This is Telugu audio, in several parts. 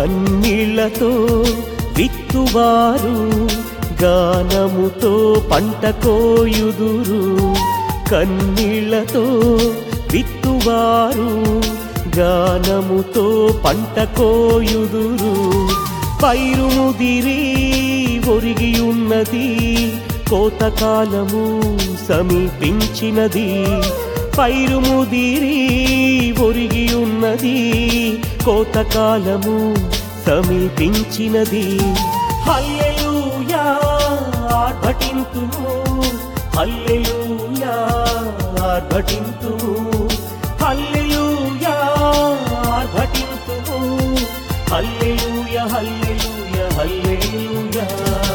కన్నీళ్లతో విత్తువారు గానముతో పంట కోయుదురు. కన్నీళ్లతో విత్తువారు గానముతో పంట కోయుదురు. పైరు ముదిరి ఒరిగి ఉన్నది, కోతకాలము సమీపించినది. పైరు ముదిరి ఒరిగి ఉన్నది, కోతకాలము సమీపించినది. హల్లెలూయా ఆర్భటింతుము, హల్లెలూయా ఆర్భటింతుము, హల్లెలూయా ఆర్భటింతుము, హల్లెలూయా హల్లెలూయా హల్లెలూయా.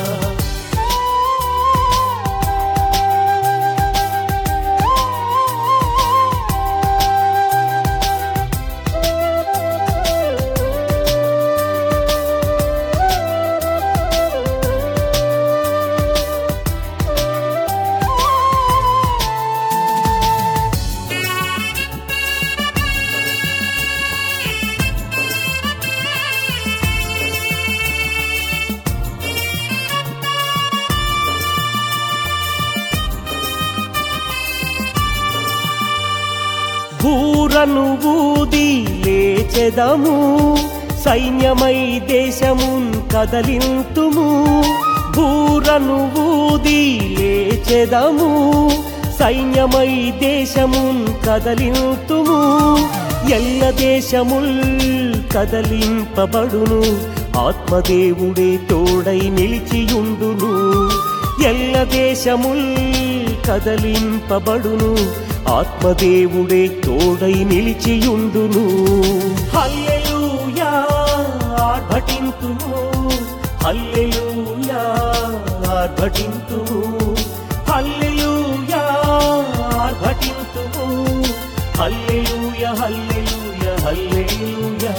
బూరను ఊది లేచెదము, సైన్యమై దేశమున్ కదలింతుము. బూరను ఊది లేచెదము, సైన్యమై దేశమున్ కదలింతుము. ఎల్ల దేశముల్ కదలింపబడును, ఆత్మదేవుడే తోడై నిలిచియుండును. ఎల్ల దేశముల్ కదలింపబడును, ఆత్మదేవుడే తోడై నిలిచియుండును. హల్లెలూయా ఆర్భటింతుము, హల్లెలూయా ఆర్భటింతుము, హల్లెలూయా ఆర్భటింతుము, హల్లెలూయా హల్లెలూయా హల్లెలూయా.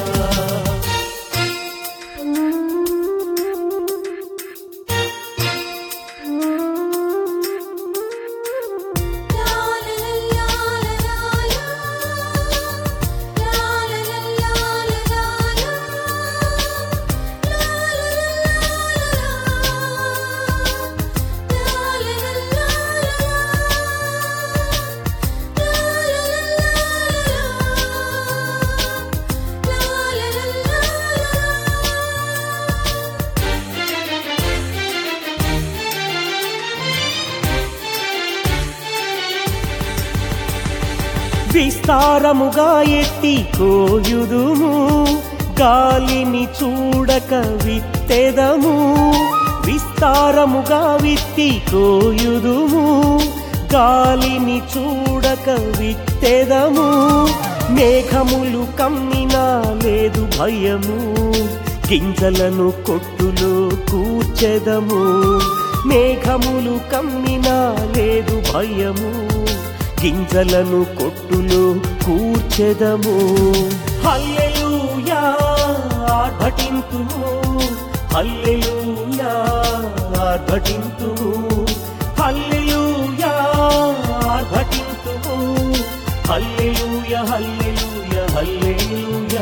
విస్తారముగా ఎత్తి కోయుదుము, గాలిని చూడక విత్తెదము. విస్తారముగా విత్తి కోయుదుము, గాలిని చూడక విత్తెదము. మేఘములు కమ్మినా లేదు భయము, గింజలను కొట్టులో కూర్చెదము. మేఘములు కమ్మినా లేదు భయము, గింజలను కొట్టులో కూర్చెదము. హల్లెలూయా ఆర్భటింతుము, హల్లెలూయా ఆర్భటింతుము, హల్లెలూయా ఆర్భటింతుము, హల్లెలూయా హల్లెలూయా హల్లెలూయా.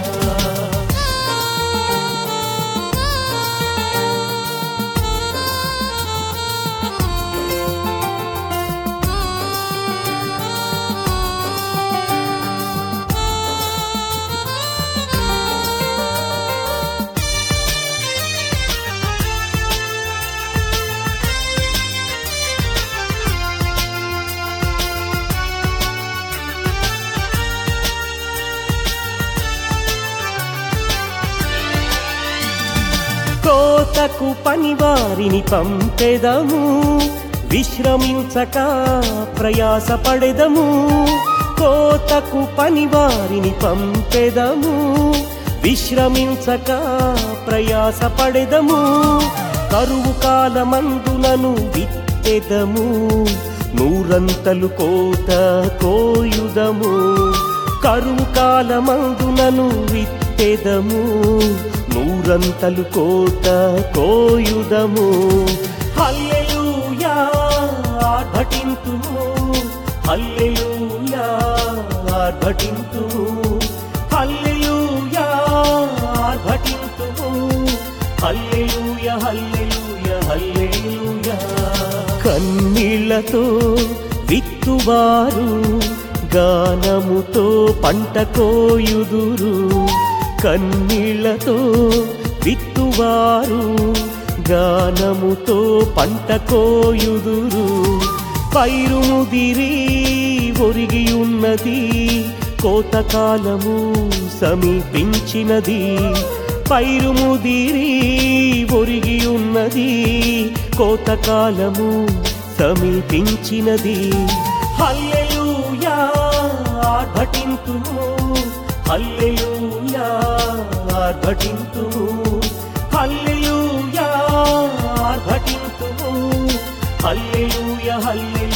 కోతకు పనివారిని పంపెదము, విశ్రమించక ప్రయాసపడెదము. కోతకు పనివారిని పంపెదము, విశ్రమించక ప్రయాసపడెదము. కరువు కాలమందునను విత్తెదము, నూరంతలు కోత కోయుదము. కరువు కాలమందునను విత్తెదము, నూరంతలు కోత కోయుదము. హల్లెలూయా ఆర్భటింతుము, హల్లెలూయా ఆర్భటింతుము, హల్లెలూయా ఆర్భటింతుము, హల్లెలూయా హల్లెలూయా హల్లెలూయా. కన్నీళ్లతో విత్తువారు గానముతో పంట కోయుదురు. కన్నీళ్లతో విత్తువారు గానముతో పంట కోయుదురు. పైరు ముదిరి ఒరిగి ఉన్నది, కోతకాలము సమీపించినది. పైరు ముదిరి ఒరిగి ఉన్నది, కోతకాలము సమీపించినది. హల్లెలూయా ఆర్భటింతుము, హల్లెలూయా ఆర్భటింతుము, హల్లెలూయా ఆర్భటింతుము, హల్లెలూయా హల్లెలూయా.